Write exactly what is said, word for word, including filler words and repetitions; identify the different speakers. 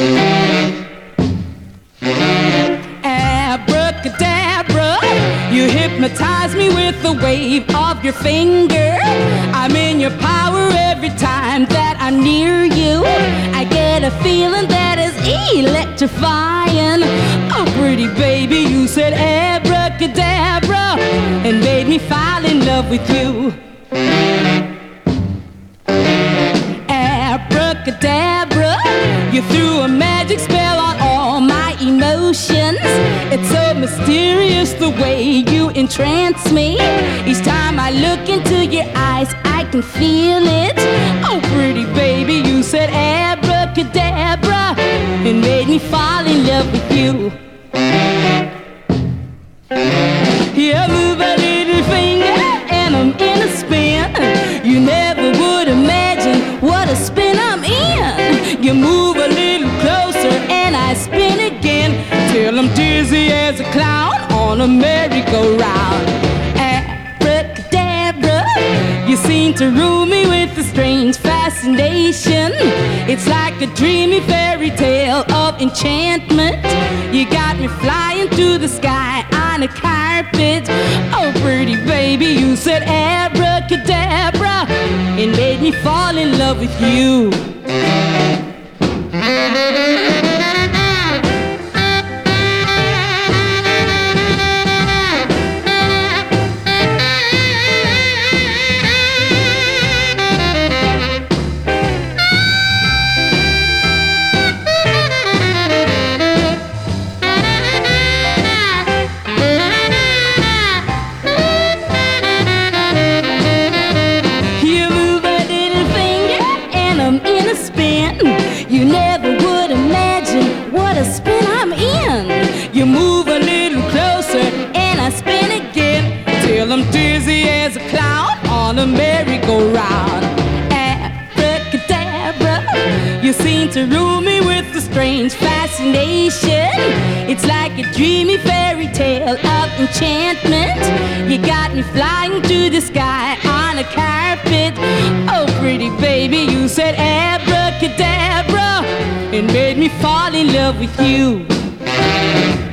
Speaker 1: Abracadabra, you hypnotize me with the wave of your finger. I'm in your power every time that I'm near you. I get a feeling that is electrifying. Oh, pretty baby, you said abracadabra and made me fall in love with you. Abracadabra, you threw a magic spell on all my emotions. It's so mysterious the way you entrance me. Each time I look into your eyes, I can feel it. Oh, pretty baby, you said abracadabra and made me fall in love with you. Yeah, move a little finger and I'm in a spin. You never would imagine what a spin I'm in. You move a little closer and I spin again till I'm dizzy as a clown on a merry-go-round. Abracadabra, you seem to rule me with a strange fascination. It's like a dreamy fairy tale of enchantment. You got me flying through the sky on a carpet. Oh, pretty baby, you said abracadabra and made me fall in love with you. You never would imagine what a spin I'm in. You move a little closer and I spin again till I'm dizzy as a clown on a merry-go-round. Abracadabra, you seem to rule me with a strange fascination. It's like a dreamy fairy tale of enchantment. You got me flying through the sky on a carpet. Oh, pretty baby, you said abracadabra and made me fall in love with you.